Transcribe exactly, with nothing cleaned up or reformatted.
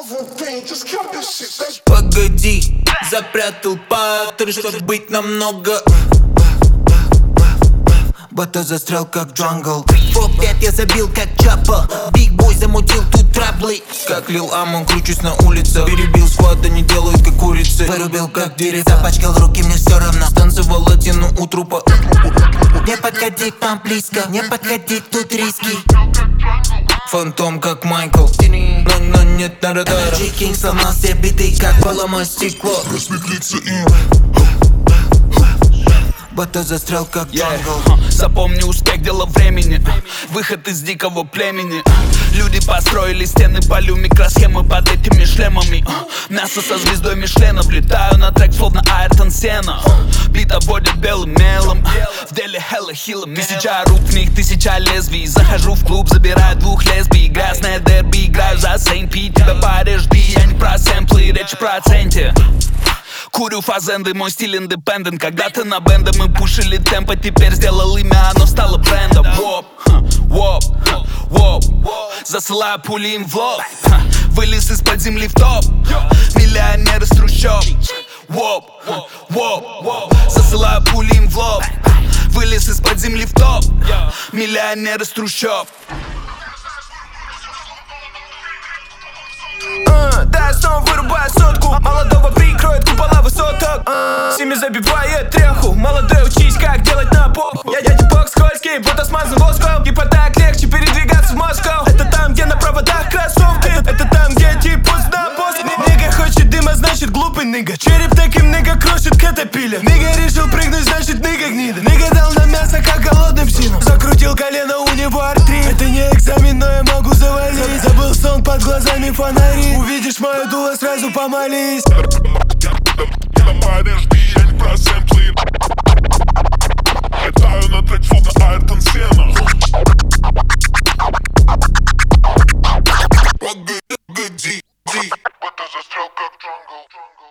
Погоди, запрятал паттерн, чтоб быть намного. Бато застрял как джангл. Фо пять я забил как чапа. Биг бой замутил тут траблы. Как Лил Амон, кручусь на улице. Перебил склад, они делают как курицы. Вырубил как дерево, запачкал руки, мне все равно. Станцевал латину у трупа. Не подходи к нам близко, не подходи, тут риски. Фантом как Майкл, но, но нет на радаре. Джи Кинг сломал все биты, как поломать стекло. Разветвиться им. Бато застрял как джангл. yeah. Запомни, успех, дело времени. Выход из дикого племени. Люди построили стены по лю, микросхемы под этими шлемами. Мясо со звездой Мишлена. Влетаю на трек, словно Айртон Сена. Бит обводят белым мелом. В деле hella хило мелом. Тысяча рук, в них тысяча лезвий. Захожу в клуб, забираю двух лесбий. Грязное дерби, играю за Сейнт Пит. Тебя порежди, я не про сэмплы, речь о проценте. Курю фазенды, мой стиль индепендент. Когда-то на бенда мы пушили темпо. Теперь сделал имя, оно стало брендом. Воп, воп, воп. Засылаю пули им в лоб. Вылез из-под земли в топ. Миллионер из трущоб. Воп, воп. Засылаю пули им в лоб. Вылез из-под земли в топ. Миллионер из трущоб. Uh, да, я снова вырубаю сотку. Молодого прикроет купола высоток. uh, Семья забивает треху. Молодой, учись, как делать на поху. Я, я типок скользкий, будто смазан воском. Типа так легче передвигаться в Москву. Это там, где на проводах кроссовки. Это, это там, где тип пост на пост. Нига хочет дыма, значит глупый нига. Череп таким нига крушит катапиля. Нига решил прыгнуть, значит нига гнида. Нига дал на мясо, как голодным псинам. Закрутил колено, у него артрит. Это не экзамен, но я могу завалить. Забыл сон, под глазами фонари. Увидишь мое дуло, сразу помолись. Подожди, я не про сэмплы. Летаю на трек, словно Айртон Сена. Погоди, погоди. Бато застрял как джангл.